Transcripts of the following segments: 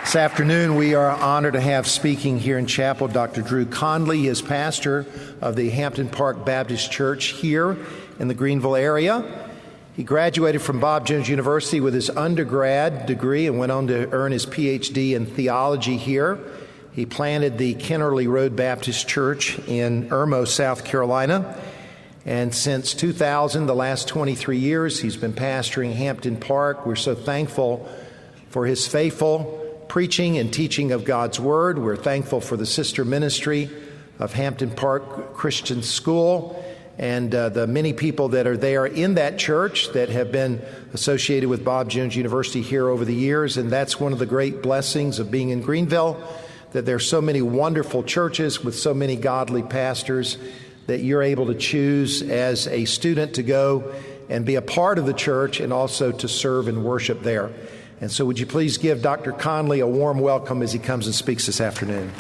This afternoon, we are honored to have speaking here in chapel Dr. Drew Conley. He is pastor of the Hampton Park Baptist Church here in the Greenville area. He graduated from Bob Jones University with his undergrad degree and went on to earn his PhD in theology here. He planted the Kennerly Road Baptist Church in Irmo, South Carolina. And since 2000, the last 23 years, he's been pastoring Hampton Park. We're so thankful for his faithful preaching and teaching of God's Word. We're thankful for the sister ministry of Hampton Park Christian School and the many people that are there in that church that have been associated with Bob Jones University here over the years. And that's one of the great blessings of being in Greenville, that there are so many wonderful churches with so many godly pastors that you're able to choose as a student to go and be a part of the church and also to serve and worship there. And so would you please give Dr. Conley a warm welcome as he comes and speaks this afternoon.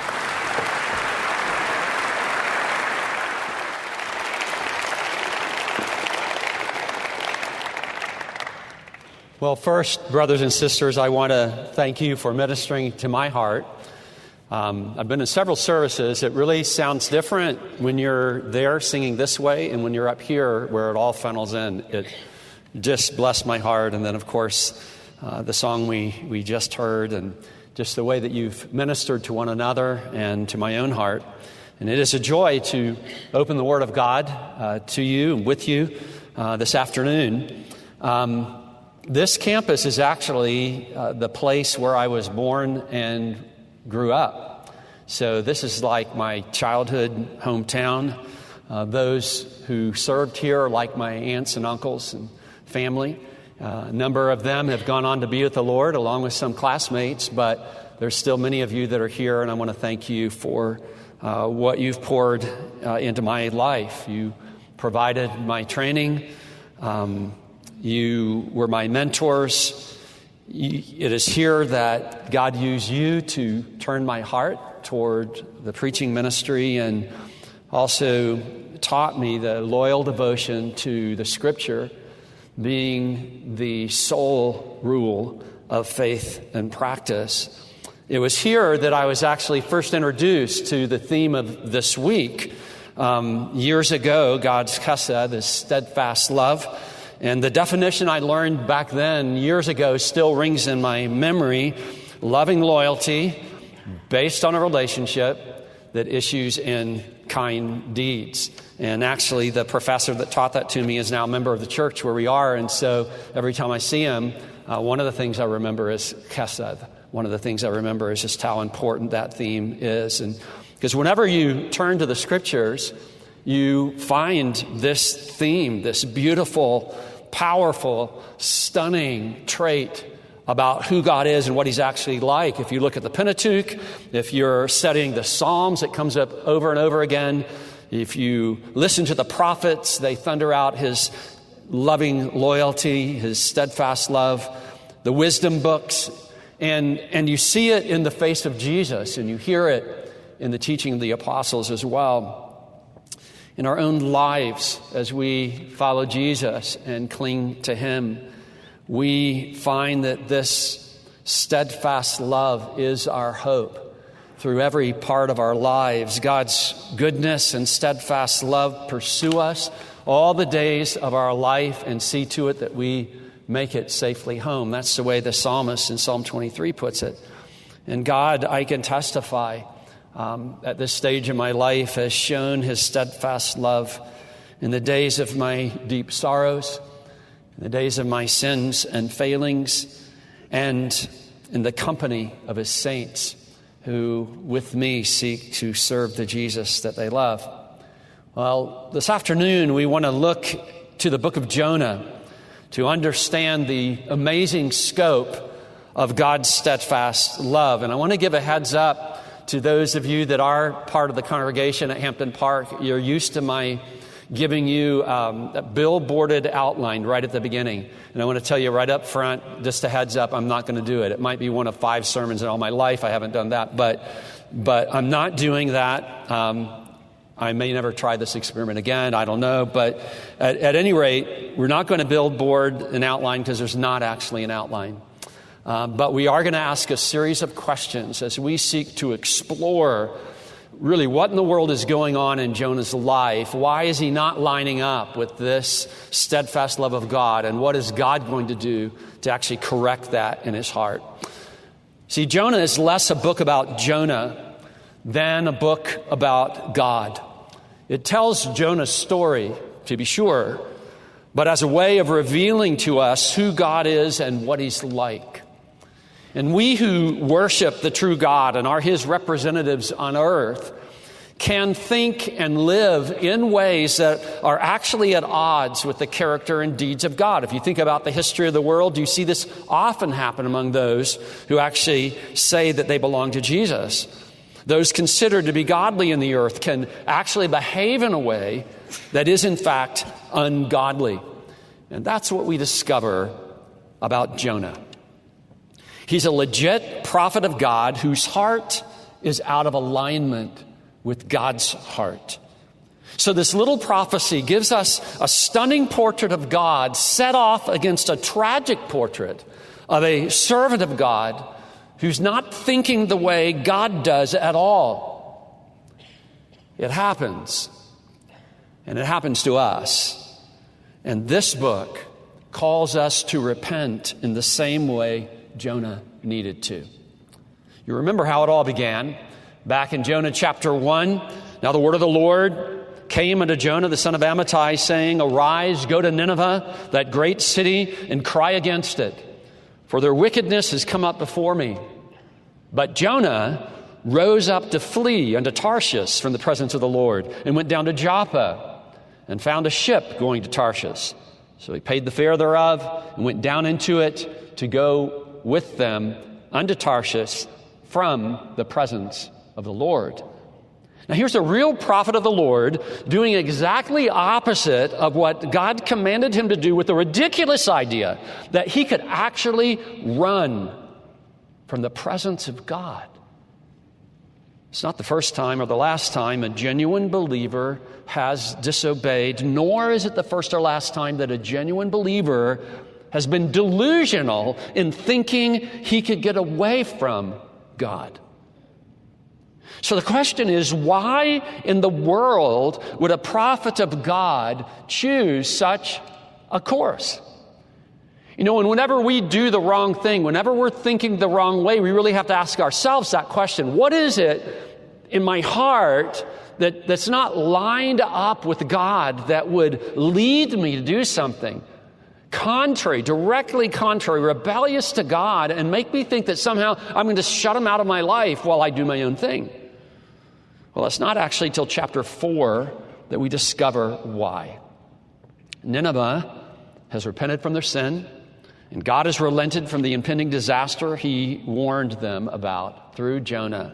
Well, first, brothers and sisters, I want to thank you for ministering to my heart. I've been in several services. It really sounds different when you're there singing this way and when you're up here where it all funnels in. It just blessed my heart. And then, of course, the song we just heard, and just the way that you've ministered to one another and to my own heart. And it is a joy to open the Word of God to you and with you this afternoon. This campus is actually the place where I was born and grew up. So this is like my childhood hometown. Those who served here are like my aunts and uncles and family. A number of them have gone on to be with the Lord, along with some classmates, but there's still many of you that are here, and I want to thank you for what you've poured into my life. You provided my training. You were my mentors. It is here that God used you to turn my heart toward the preaching ministry and also taught me the loyal devotion to the Scripture being the sole rule of faith and practice. It was here that I was actually first introduced to the theme of this week. Years ago, God's chesed, His steadfast love. And the definition I learned back then, years ago, still rings in my memory. Loving loyalty based on a relationship that issues in kind deeds. And actually, the professor that taught that to me is now a member of the church where we are. And so every time I see him, one of the things I remember is chesed. One of the things I remember is just how important that theme is. And because whenever you turn to the Scriptures, you find this theme, this beautiful, powerful, stunning trait about who God is and what He's actually like. If you look at the Pentateuch, if you're studying the Psalms, it comes up over and over again. If you listen to the prophets, they thunder out His loving loyalty, His steadfast love, the wisdom books, and you see it in the face of Jesus, and you hear it in the teaching of the apostles as well. In our own lives, as we follow Jesus and cling to Him, we find that this steadfast love is our hope. Through every part of our lives, God's goodness and steadfast love pursue us all the days of our life and see to it that we make it safely home. That's the way the psalmist in Psalm 23 puts it. And God, I can testify, at this stage of my life has shown His steadfast love in the days of my deep sorrows, in the days of my sins and failings, and in the company of His saints who with me seek to serve the Jesus that they love. Well, this afternoon we want to look to the book of Jonah to understand the amazing scope of God's steadfast love. And I want to give a heads up to those of you that are part of the congregation at Hampton Park. You're used to my giving you a billboarded outline right at the beginning. And I want to tell you right up front, just a heads up, I'm not going to do it. It might be one of 5 sermons in all my life. I haven't done that, but I'm not doing that. I may never try this experiment again. I don't know. But at any rate, we're not going to billboard an outline because there's not actually an outline. But we are going to ask a series of questions as we seek to explore really what in the world is going on in Jonah's life. Why is he not lining up with this steadfast love of God? And what is God going to do to actually correct that in his heart? See, Jonah is less a book about Jonah than a book about God. It tells Jonah's story, to be sure, but as a way of revealing to us who God is and what he's like. And we who worship the true God and are his representatives on earth can think and live in ways that are actually at odds with the character and deeds of God. If you think about the history of the world, you see this often happen among those who actually say that they belong to Jesus. Those considered to be godly in the earth can actually behave in a way that is in fact ungodly. And that's what we discover about Jonah. He's a legit prophet of God whose heart is out of alignment with God's heart. So this little prophecy gives us a stunning portrait of God set off against a tragic portrait of a servant of God who's not thinking the way God does at all. It happens, and it happens to us. And this book calls us to repent in the same way Jonah needed to. You remember how it all began. Back in Jonah chapter 1, now the word of the Lord came unto Jonah, the son of Amittai, saying, Arise, go to Nineveh, that great city, and cry against it, for their wickedness has come up before me. But Jonah rose up to flee unto Tarshish from the presence of the Lord, and went down to Joppa, and found a ship going to Tarshish. So he paid the fare thereof, and went down into it to go with them unto Tarshish from the presence of the Lord. Now here's a real prophet of the Lord doing exactly opposite of what God commanded him to do, with the ridiculous idea that he could actually run from the presence of God. It's not the first time or the last time a genuine believer has disobeyed, nor is it the first or last time that a genuine believer has been delusional in thinking he could get away from God. So the question is, why in the world would a prophet of God choose such a course? You know, and whenever we do the wrong thing, whenever we're thinking the wrong way, we really have to ask ourselves that question. What is it in my heart that's not lined up with God that would lead me to do something contrary, directly contrary, rebellious to God, and make me think that somehow I'm going to shut him out of my life while I do my own thing? Well, it's not actually till chapter 4 that we discover why. Nineveh has repented from their sin, and God has relented from the impending disaster he warned them about through Jonah.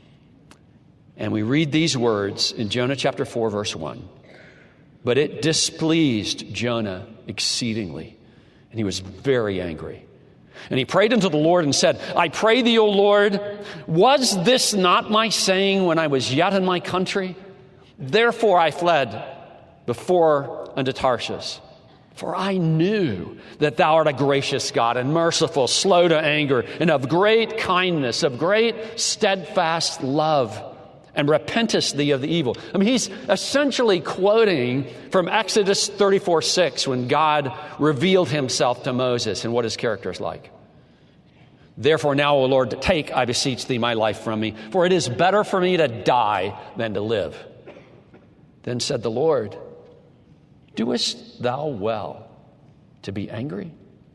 And we read these words in Jonah chapter 4, verse 1. But it displeased Jonah exceedingly, and he was very angry. And he prayed unto the Lord and said, I pray thee, O Lord, was this not my saying when I was yet in my country? Therefore I fled before unto Tarshish. For I knew that thou art a gracious God and merciful, slow to anger, and of great kindness, of great steadfast love, and repentest thee of the evil. I mean, he's essentially quoting from Exodus 34:6 when God revealed himself to Moses and what his character is like. Therefore now, O Lord, take, I beseech thee, my life from me, for it is better for me to die than to live. Then said the Lord, doest thou well to be angry?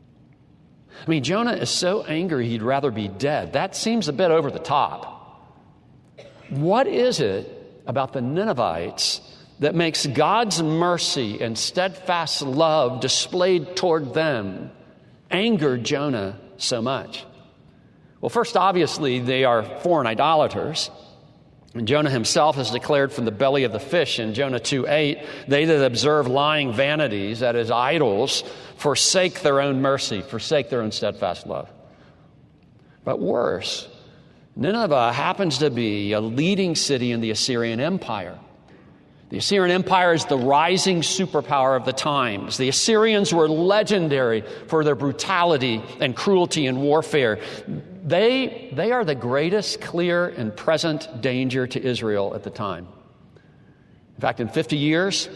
I mean, Jonah is so angry he'd rather be dead. That seems a bit over the top. What is it about the Ninevites that makes God's mercy and steadfast love displayed toward them anger Jonah so much? Well, first, obviously, they are foreign idolaters. And Jonah himself has declared from the belly of the fish in Jonah 2:8, they that observe lying vanities, that is, idols, forsake their own mercy, forsake their own steadfast love. But worse, Nineveh happens to be a leading city in the Assyrian Empire. The Assyrian Empire is the rising superpower of the times. The Assyrians were legendary for their brutality and cruelty in warfare. They are the greatest clear and present danger to Israel at the time. In fact, in 50 years,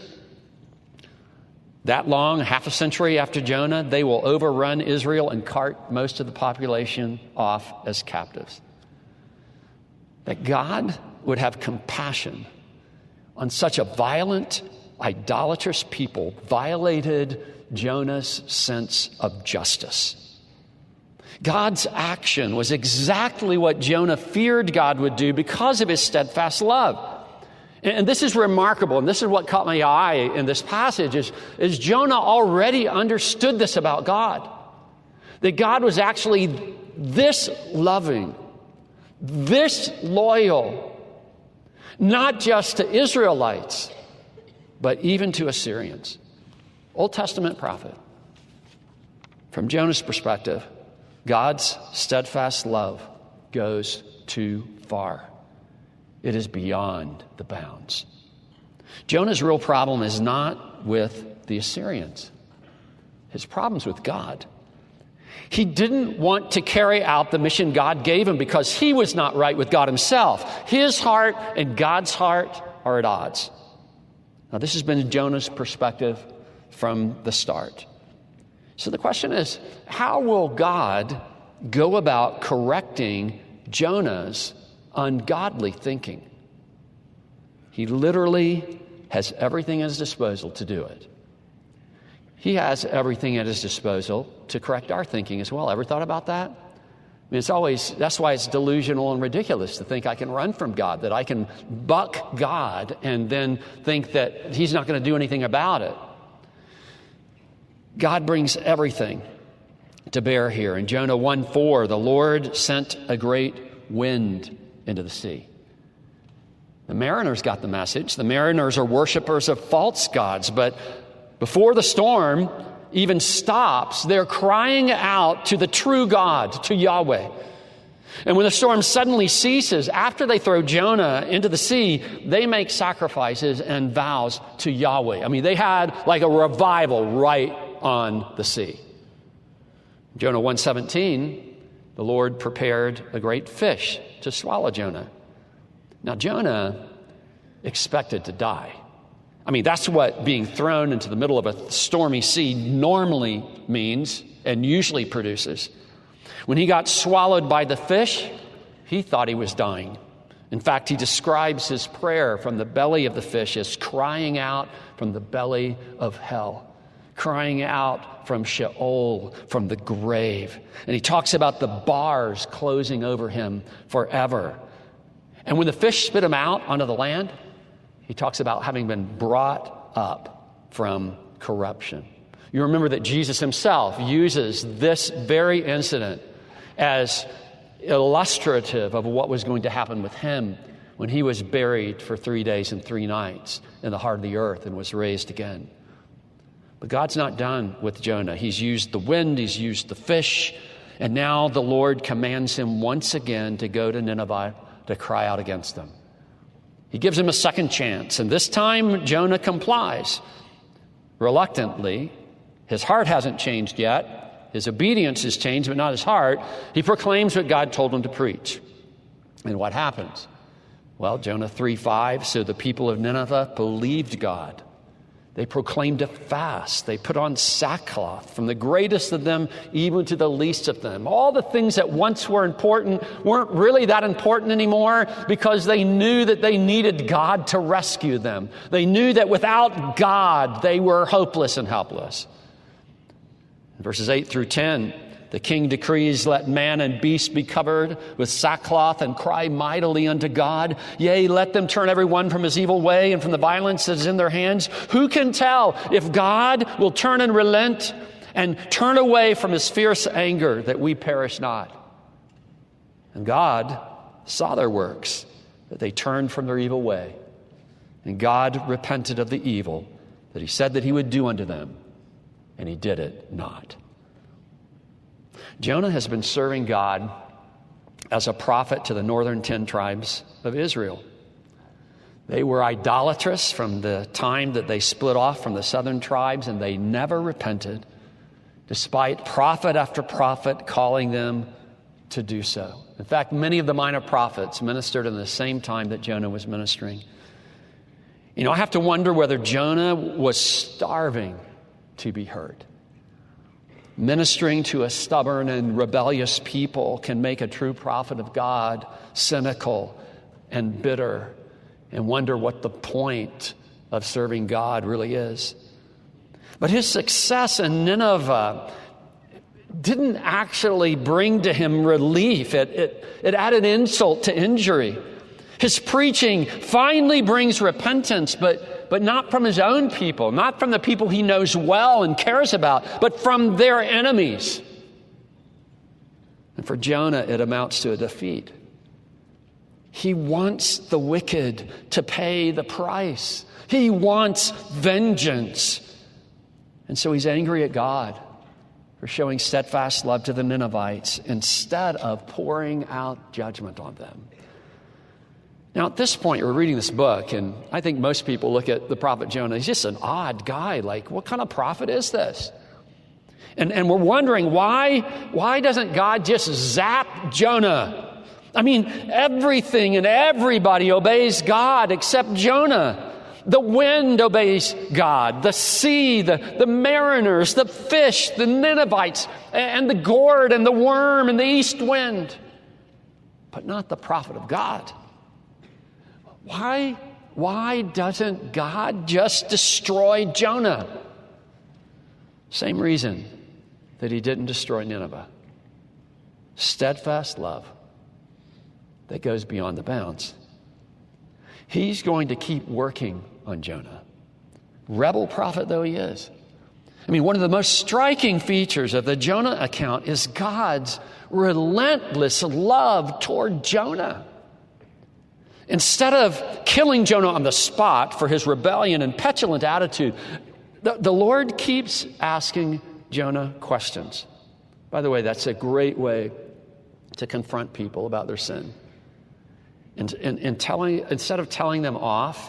that long, half a century after Jonah, they will overrun Israel and cart most of the population off as captives. That God would have compassion on such a violent, idolatrous people violated Jonah's sense of justice. God's action was exactly what Jonah feared God would do because of his steadfast love. And this is remarkable, and this is what caught my eye in this passage, is Jonah already understood this about God. That God was actually this loving, this loyal, not just to Israelites, but even to Assyrians. Old Testament prophet. From Jonah's perspective, God's steadfast love goes too far. It is beyond the bounds. Jonah's real problem is not with the Assyrians. His problem's with God. He didn't want to carry out the mission God gave him because he was not right with God himself. His heart and God's heart are at odds. Now, this has been Jonah's perspective from the start. So the question is, how will God go about correcting Jonah's ungodly thinking? He literally has everything at his disposal to do it. He has everything at his disposal to correct our thinking as well. Ever thought about that? I mean, that's why it's delusional and ridiculous to think I can run from God, that I can buck God and then think that he's not going to do anything about it. God brings everything to bear here. In Jonah 1:4, the Lord sent a great wind into the sea. The mariners got the message. The mariners are worshipers of false gods, but before the storm even stops, they're crying out to the true God, to Yahweh. And when the storm suddenly ceases, after they throw Jonah into the sea, they make sacrifices and vows to Yahweh. I mean, they had like a revival right on the sea. Jonah 1:17, the Lord prepared a great fish to swallow Jonah. Now, Jonah expected to die. I mean, that's what being thrown into the middle of a stormy sea normally means and usually produces. When he got swallowed by the fish, he thought he was dying. In fact, he describes his prayer from the belly of the fish as crying out from the belly of hell, crying out from Sheol, from the grave. And he talks about the bars closing over him forever. And when the fish spit him out onto the land, he talks about having been brought up from corruption. You remember that Jesus himself uses this very incident as illustrative of what was going to happen with him when he was buried for 3 days and 3 nights in the heart of the earth and was raised again. But God's not done with Jonah. He's used the wind, he's used the fish, and now the Lord commands him once again to go to Nineveh to cry out against them. He gives him a second chance, and this time Jonah complies. Reluctantly, his heart hasn't changed yet. His obedience has changed, but not his heart. He proclaims what God told him to preach. And what happens? Well, Jonah 3:5, so the people of Nineveh believed God. They proclaimed a fast. They put on sackcloth, from the greatest of them even to the least of them. All the things that once were important weren't really that important anymore because they knew that they needed God to rescue them. They knew that without God, they were hopeless and helpless. In verses 8 through 10, the king decrees, let man and beast be covered with sackcloth and cry mightily unto God. Yea, let them turn every one from his evil way and from the violence that is in their hands. Who can tell if God will turn and relent and turn away from his fierce anger that we perish not? And God saw their works, that they turned from their evil way. And God repented of the evil that he said that he would do unto them, and he did it not. Jonah has been serving God as a prophet to the northern 10 tribes of Israel. They were idolatrous from the time that they split off from the southern tribes, and they never repented, despite prophet after prophet calling them to do so. In fact, many of the minor prophets ministered in the same time that Jonah was ministering. I have to wonder whether Jonah was starving to be heard. Ministering to a stubborn and rebellious people can make a true prophet of God cynical and bitter and wonder what the point of serving God really is. But his success in Nineveh didn't actually bring to him relief. It added insult to injury. His preaching finally brings repentance, but not from his own people, not from the people he knows well and cares about, but from their enemies. And for Jonah, it amounts to a defeat. He wants the wicked to pay the price. He wants vengeance. And so he's angry at God for showing steadfast love to the Ninevites instead of pouring out judgment on them. Now, at this point, we're reading this book, and I think most people look at the prophet Jonah. He's just an odd guy. Like, what kind of prophet is this? And we're wondering, why doesn't God just zap Jonah? I mean, everything and everybody obeys God except Jonah. The wind obeys God, the sea, the mariners, the fish, the Ninevites, and the gourd and the worm and the east wind. But not the prophet of God. Why doesn't God just destroy Jonah? Same reason that he didn't destroy Nineveh. Steadfast love that goes beyond the bounds. He's going to keep working on Jonah, rebel prophet though he is. I mean, one of the most striking features of the Jonah account is God's relentless love toward Jonah. Instead of killing Jonah on the spot for his rebellion and petulant attitude, the Lord keeps asking Jonah questions. By the way, that's a great way to confront people about their sin. Instead of telling them off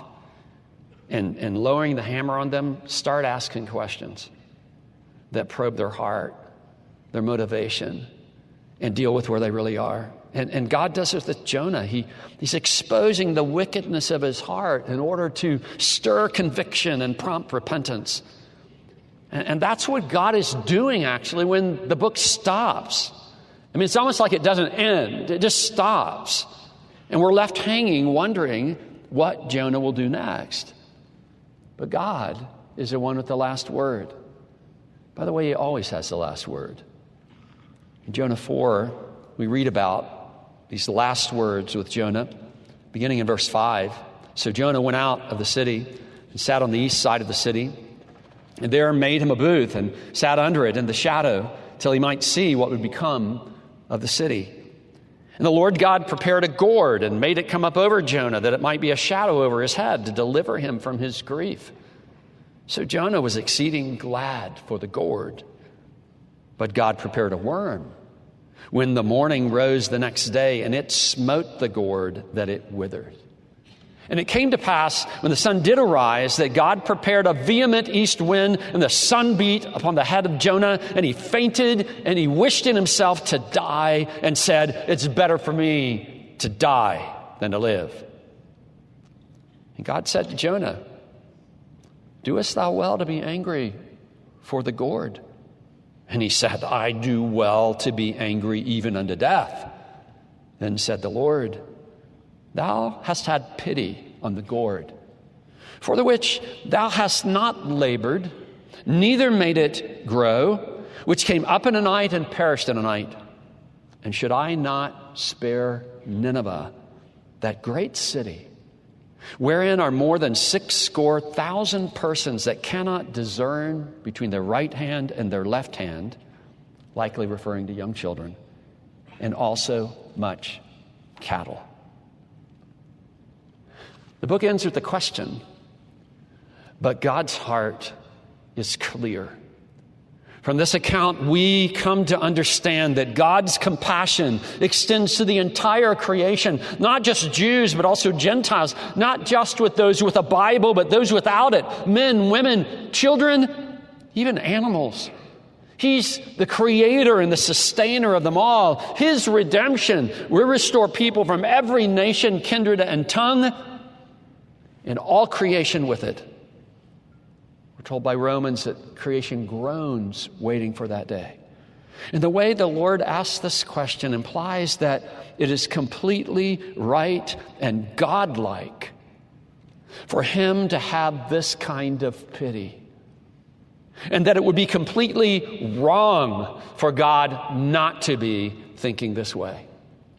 and lowering the hammer on them, start asking questions that probe their heart, their motivation, and deal with where they really are. And God does this with Jonah. He's exposing the wickedness of his heart in order to stir conviction and prompt repentance. And that's what God is doing, actually, when the book stops. I mean, it's almost like it doesn't end. It just stops. And we're left hanging, wondering what Jonah will do next. But God is the one with the last word. By the way, he always has the last word. In Jonah 4, we read about these last words with Jonah, beginning in verse 5. So Jonah went out of the city and sat on the east side of the city, and there made him a booth and sat under it in the shadow till he might see what would become of the city. And the Lord God prepared a gourd and made it come up over Jonah, that it might be a shadow over his head to deliver him from his grief. So Jonah was exceeding glad for the gourd. But God prepared a worm when the morning rose the next day, and it smote the gourd that it withered. And it came to pass, when the sun did arise, that God prepared a vehement east wind, and the sun beat upon the head of Jonah, and he fainted, and he wished in himself to die, and said, "It's better for me to die than to live." And God said to Jonah, "Doest thou well to be angry for the gourd?" And he said, "I do well to be angry even unto death." Then said the Lord, "Thou hast had pity on the gourd, for the which thou hast not labored, neither made it grow, which came up in a night and perished in a night. And should I not spare Nineveh, that great city, wherein are more than 60,000 persons that cannot discern between their right hand and their left hand," likely referring to young children, "and also much cattle?" The book ends with the question, but God's heart is clear. From this account, we come to understand that God's compassion extends to the entire creation, not just Jews, but also Gentiles, not just with those with a Bible, but those without it, men, women, children, even animals. He's the creator and the sustainer of them all. His redemption will restore people from every nation, kindred, and tongue, and all creation with it. We're told by Romans that creation groans waiting for that day. And the way the Lord asks this question implies that it is completely right and godlike for him to have this kind of pity. And that it would be completely wrong for God not to be thinking this way.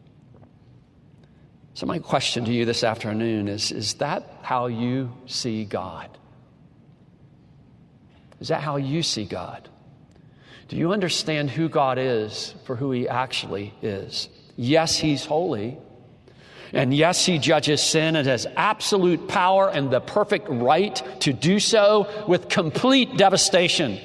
So my question to you this afternoon is that how you see God? Is that how you see God? Do you understand who God is for who he actually is? Yes, he's holy. And yes, he judges sin and has absolute power and the perfect right to do so with complete devastation.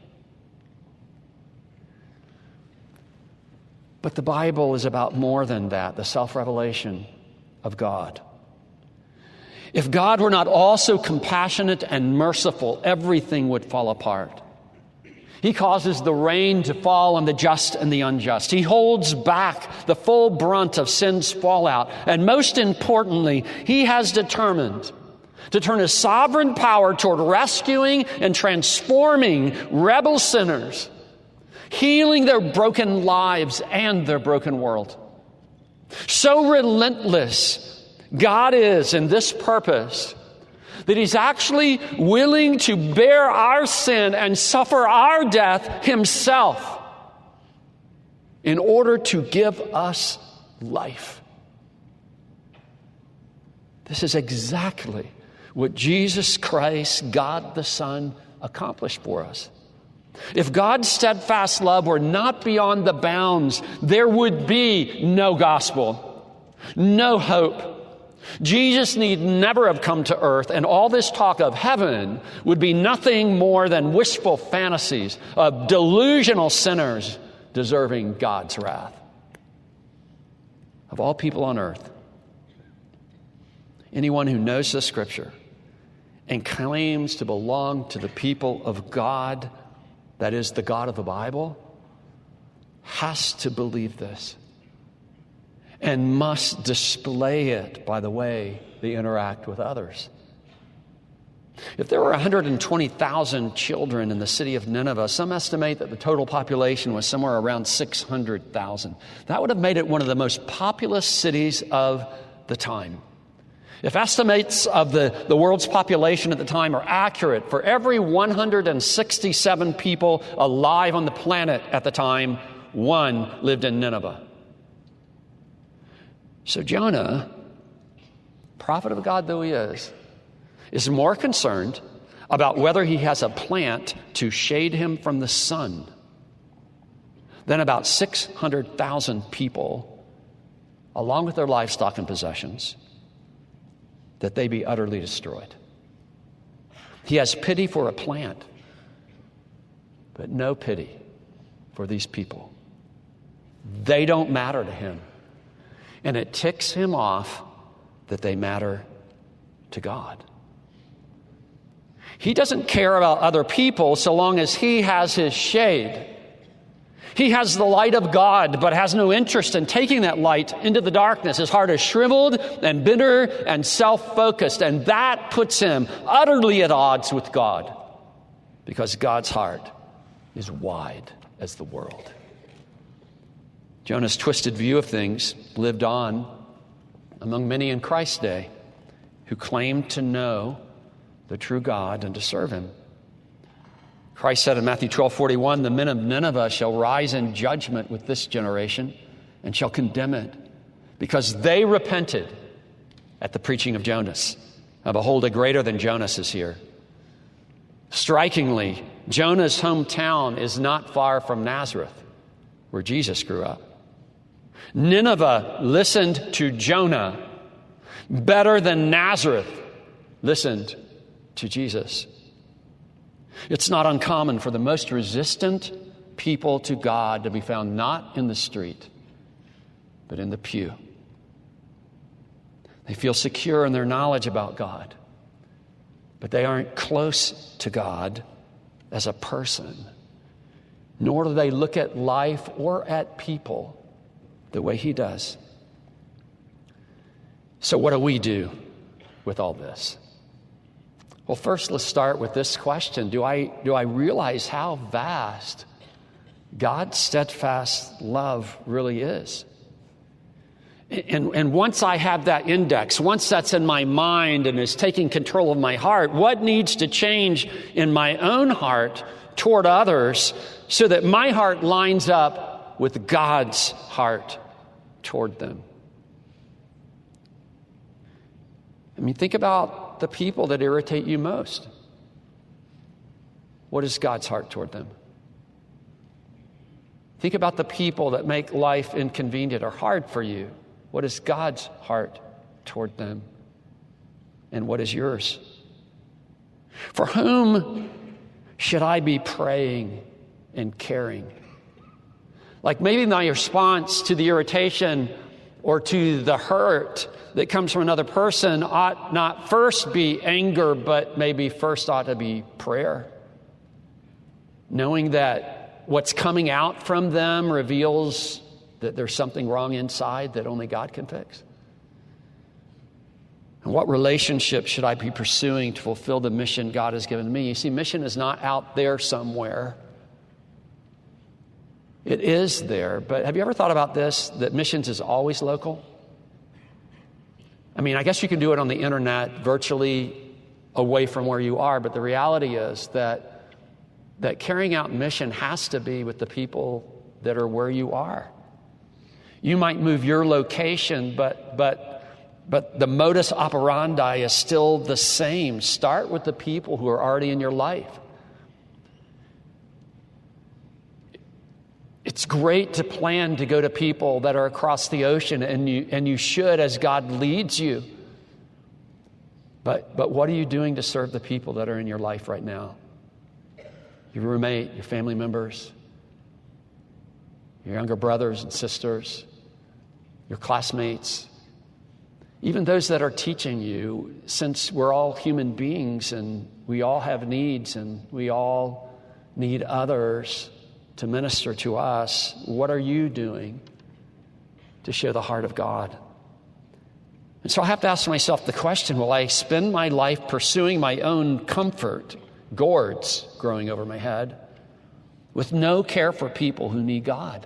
But the Bible is about more than that, the self-revelation of God. If God were not also compassionate and merciful, everything would fall apart. He causes the rain to fall on the just and the unjust. He holds back the full brunt of sin's fallout. And most importantly, he has determined to turn his sovereign power toward rescuing and transforming rebel sinners, healing their broken lives and their broken world. So relentless God is in this purpose that he's actually willing to bear our sin and suffer our death himself in order to give us life. This is exactly what Jesus Christ, God the Son, accomplished for us. If God's steadfast love were not beyond the bounds, there would be no gospel, no hope. Jesus need never have come to earth, and all this talk of heaven would be nothing more than wishful fantasies of delusional sinners deserving God's wrath. Of all people on earth, anyone who knows the Scripture and claims to belong to the people of God, that is, the God of the Bible, has to believe this and must display it by the way they interact with others. If there were 120,000 children in the city of Nineveh, some estimate that the total population was somewhere around 600,000. That would have made it one of the most populous cities of the time. If estimates of the world's population at the time are accurate, for every 167 people alive on the planet at the time, one lived in Nineveh. So Jonah, prophet of God though he is more concerned about whether he has a plant to shade him from the sun than about 600,000 people, along with their livestock and possessions, that they be utterly destroyed. He has pity for a plant, but no pity for these people. They don't matter to him. And it ticks him off that they matter to God. He doesn't care about other people so long as he has his shade. He has the light of God, but has no interest in taking that light into the darkness. His heart is shriveled and bitter and self-focused, and that puts him utterly at odds with God, because God's heart is wide as the world. Jonah's twisted view of things lived on among many in Christ's day who claimed to know the true God and to serve him. Christ said in Matthew 12:41, "The men of Nineveh shall rise in judgment with this generation and shall condemn it, because they repented at the preaching of Jonas. Now behold, a greater than Jonas is here." Strikingly, Jonah's hometown is not far from Nazareth, where Jesus grew up. Nineveh listened to Jonah better than Nazareth listened to Jesus. It's not uncommon for the most resistant people to God to be found not in the street, but in the pew. They feel secure in their knowledge about God, but they aren't close to God as a person, nor do they look at life or at people the way He does. So what do we do with all this? Well, first, let's start with this question. Do I realize how vast God's steadfast love really is? And once I have that index, once that's in my mind and is taking control of my heart, what needs to change in my own heart toward others so that my heart lines up with God's heart toward them? I mean, think about the people that irritate you most. What is God's heart toward them? Think about the people that make life inconvenient or hard for you. What is God's heart toward them? And what is yours? For whom should I be praying and caring? Like maybe my response to the irritation or to the hurt that comes from another person ought not first be anger, but maybe first ought to be prayer. Knowing that what's coming out from them reveals that there's something wrong inside that only God can fix. And what relationship should I be pursuing to fulfill the mission God has given me? You see, mission is not out there somewhere. It is there, but have you ever thought about this, that missions is always local? I mean, I guess you can do it on the internet, virtually away from where you are, but the reality is that carrying out mission has to be with the people that are where you are. You might move your location, but the modus operandi is still the same. Start with the people who are already in your life. It's great to plan to go to people that are across the ocean, and you should as God leads you. But what are you doing to serve the people that are in your life right now? Your roommate, your family members, your younger brothers and sisters, your classmates, even those that are teaching you, since we're all human beings and we all have needs and we all need others to minister to us. What are you doing to show the heart of God? And so I have to ask myself the question, will I spend my life pursuing my own comfort, gourds growing over my head, with no care for people who need God?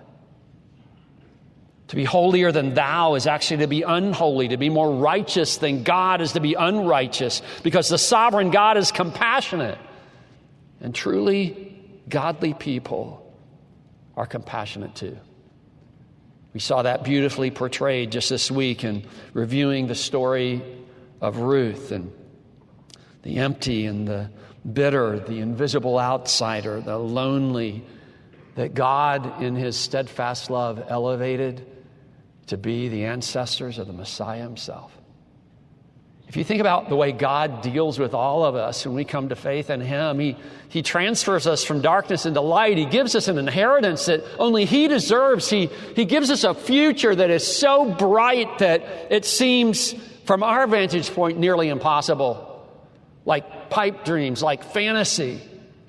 To be holier than thou is actually to be unholy. To be more righteous than God is to be unrighteous, because the sovereign God is compassionate. And truly godly people are compassionate too. We saw that beautifully portrayed just this week in reviewing the story of Ruth, and the empty and the bitter, the invisible outsider, the lonely, that God in His steadfast love elevated to be the ancestors of the Messiah Himself. If you think about the way God deals with all of us when we come to faith in Him, He transfers us from darkness into light. He gives us an inheritance that only He deserves. He gives us a future that is so bright that it seems, from our vantage point, nearly impossible. Like pipe dreams, like fantasy.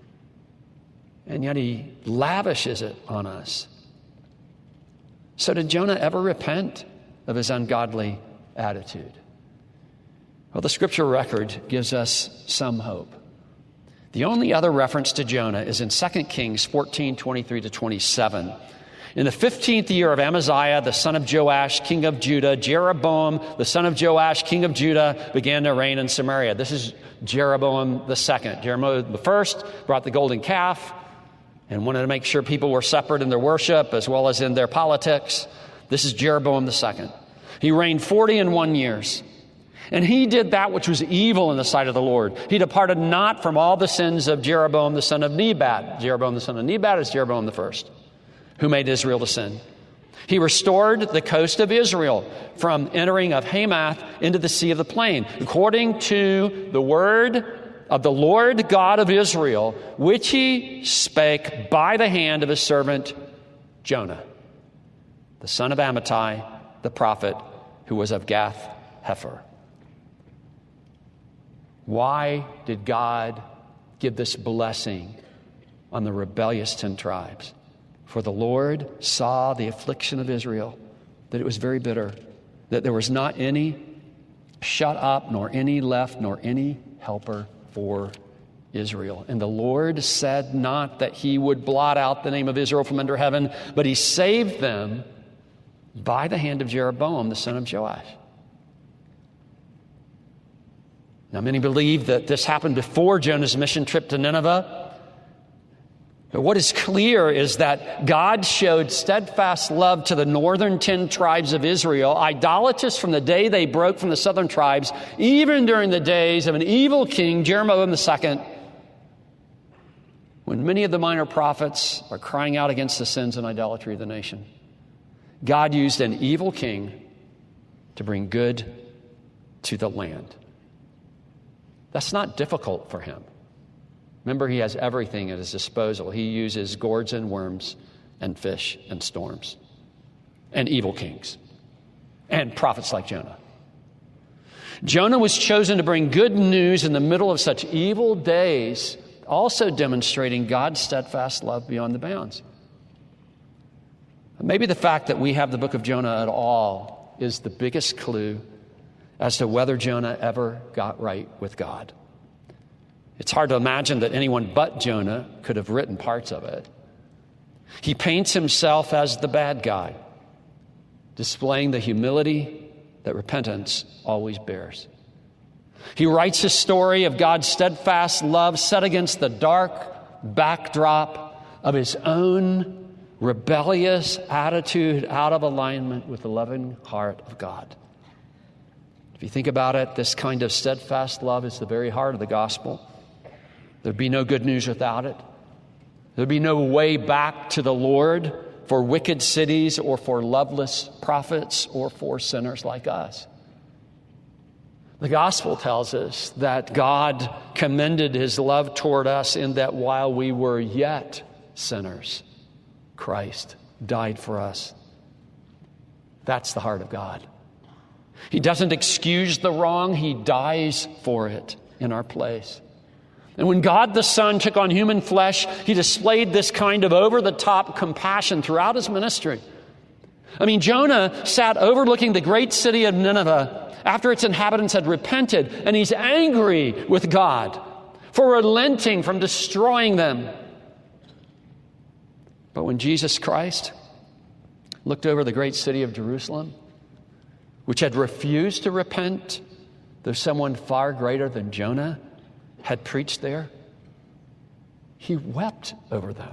And yet He lavishes it on us. So did Jonah ever repent of his ungodly attitude? Well, the scripture record gives us some hope. The only other reference to Jonah is in 2 Kings 14:23-27. In the 15th year of Amaziah, the son of Joash, king of Judah, Jeroboam, the son of Joash, king of Judah, began to reign in Samaria. This is Jeroboam the second. Jeroboam the first brought the golden calf and wanted to make sure people were separate in their worship as well as in their politics. This is Jeroboam the second. He reigned 41 years. And he did that which was evil in the sight of the Lord. He departed not from all the sins of Jeroboam the son of Nebat. Jeroboam the son of Nebat is Jeroboam the first, who made Israel to sin. He restored the coast of Israel from entering of Hamath into the Sea of the Plain, according to the word of the Lord God of Israel, which he spake by the hand of his servant Jonah, the son of Amittai, the prophet, who was of Gath-hepher. Why did God give this blessing on the rebellious 10 tribes? For the Lord saw the affliction of Israel, that it was very bitter, that there was not any shut up, nor any left, nor any helper for Israel. And the Lord said not that he would blot out the name of Israel from under heaven, but he saved them by the hand of Jeroboam, the son of Joash. Now, many believe that this happened before Jonah's mission trip to Nineveh. But what is clear is that God showed steadfast love to the northern 10 tribes of Israel, idolatrous from the day they broke from the southern tribes, even during the days of an evil king, Jeroboam II, when many of the minor prophets are crying out against the sins and idolatry of the nation. God used an evil king to bring good to the land. That's not difficult for him. Remember, he has everything at his disposal. He uses gourds and worms and fish and storms and evil kings and prophets like Jonah. Jonah was chosen to bring good news in the middle of such evil days, also demonstrating God's steadfast love beyond the bounds. Maybe the fact that we have the book of Jonah at all is the biggest clue as to whether Jonah ever got right with God. It's hard to imagine that anyone but Jonah could have written parts of it. He paints himself as the bad guy, displaying the humility that repentance always bears. He writes his story of God's steadfast love set against the dark backdrop of his own rebellious attitude out of alignment with the loving heart of God. If you think about it, this kind of steadfast love is the very heart of the gospel. There'd be no good news without it. There'd be no way back to the Lord for wicked cities or for loveless prophets or for sinners like us. The gospel tells us that God commended his love toward us in that while we were yet sinners, Christ died for us. That's the heart of God. He doesn't excuse the wrong. He dies for it in our place. And when God the Son took on human flesh, he displayed this kind of over-the-top compassion throughout his ministry. I mean, Jonah sat overlooking the great city of Nineveh after its inhabitants had repented, and he's angry with God for relenting from destroying them. But when Jesus Christ looked over the great city of Jerusalem, which had refused to repent, though someone far greater than Jonah had preached there, he wept over them.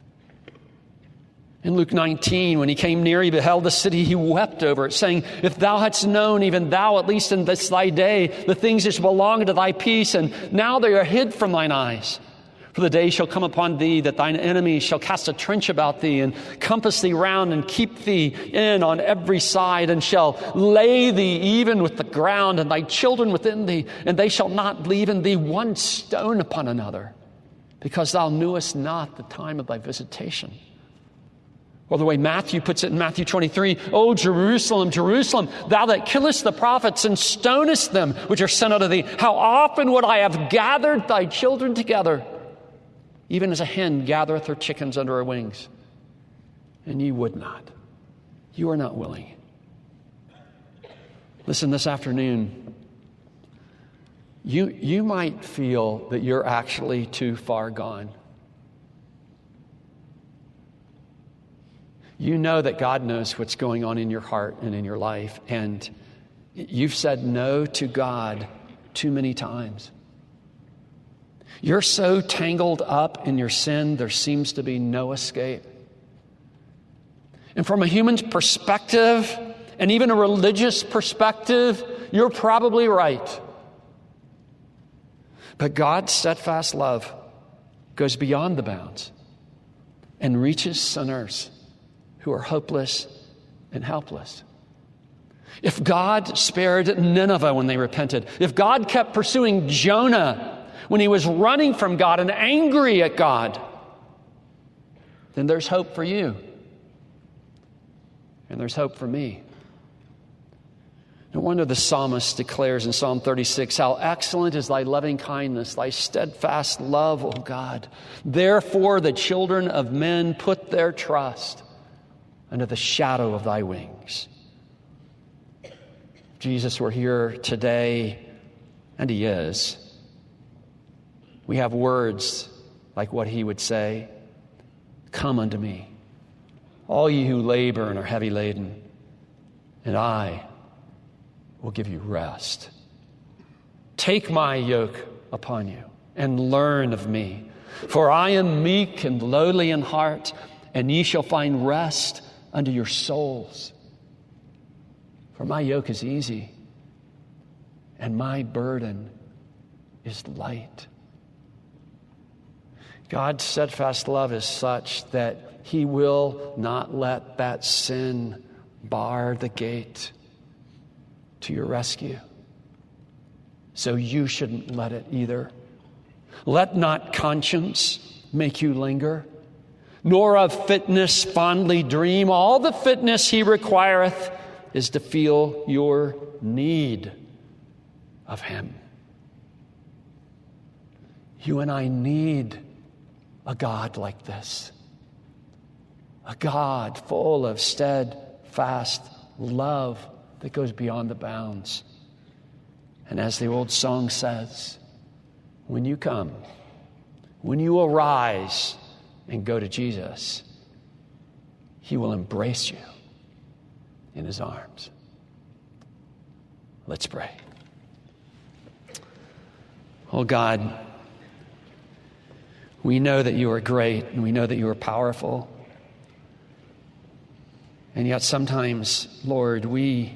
In Luke 19, when he came near, he beheld the city, he wept over it, saying, "If thou hadst known, even thou, at least in this thy day, the things which belong to thy peace, and now they are hid from thine eyes. For the day shall come upon thee that thine enemies shall cast a trench about thee and compass thee round and keep thee in on every side, and shall lay thee even with the ground and thy children within thee, and they shall not leave in thee one stone upon another, because thou knewest not the time of thy visitation." Or the way Matthew puts it in Matthew 23, "O Jerusalem, Jerusalem, thou that killest the prophets and stonest them which are sent unto thee, how often would I have gathered thy children together, even as a hen gathereth her chickens under her wings, and ye would not." You are not willing. Listen, this afternoon, you might feel that you're actually too far gone. You know that God knows what's going on in your heart and in your life, and you've said no to God too many times. You're so tangled up in your sin, there seems to be no escape. And from a human perspective, and even a religious perspective, you're probably right. But God's steadfast love goes beyond the bounds and reaches sinners who are hopeless and helpless. If God spared Nineveh when they repented, if God kept pursuing Jonah when he was running from God and angry at God, then there's hope for you. And there's hope for me. No wonder the psalmist declares in Psalm 36, how excellent is thy loving kindness, thy steadfast love, O God. Therefore the children of men put their trust under the shadow of thy wings. Jesus, we're here today, and he is. We have words like what he would say. Come unto me, all ye who labor and are heavy laden, and I will give you rest. Take my yoke upon you and learn of me, for I am meek and lowly in heart, and ye shall find rest unto your souls. For my yoke is easy, and my burden is light. God's steadfast love is such that he will not let that sin bar the gate to your rescue. So you shouldn't let it either. Let not conscience make you linger, nor of fitness fondly dream. All the fitness he requireth is to feel your need of him. You and I need a God like this. A God full of steadfast love that goes beyond the bounds. And as the old song says, when you come, when you arise and go to Jesus, he will embrace you in his arms. Let's pray. Oh God, we know that you are great and we know that you are powerful. And yet sometimes, Lord, we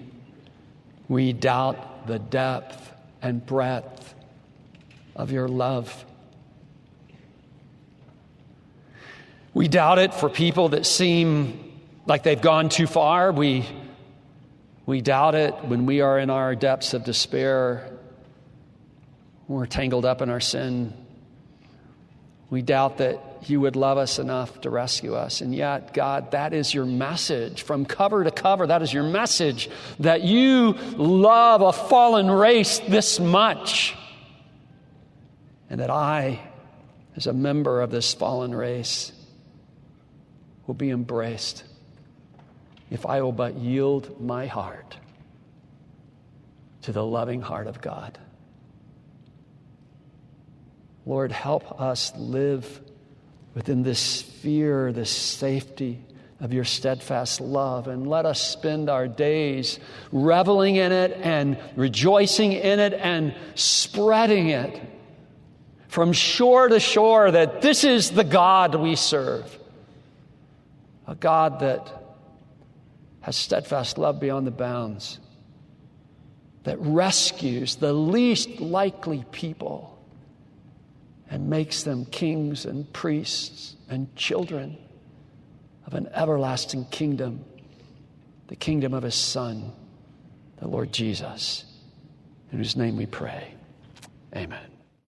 doubt the depth and breadth of your love. We doubt it for people that seem like they've gone too far. We doubt it when we are in our depths of despair. We're tangled up in our sin. We doubt that you would love us enough to rescue us. And yet, God, that is your message. From cover to cover, that is your message, that you love a fallen race this much. And that I, as a member of this fallen race, will be embraced if I will but yield my heart to the loving heart of God. Lord, help us live within this sphere, this safety of your steadfast love, and let us spend our days reveling in it and rejoicing in it and spreading it from shore to shore, that this is the God we serve, a God that has steadfast love beyond the bounds, that rescues the least likely people and makes them kings and priests and children of an everlasting kingdom, the kingdom of his Son, the Lord Jesus, in whose name we pray. Amen.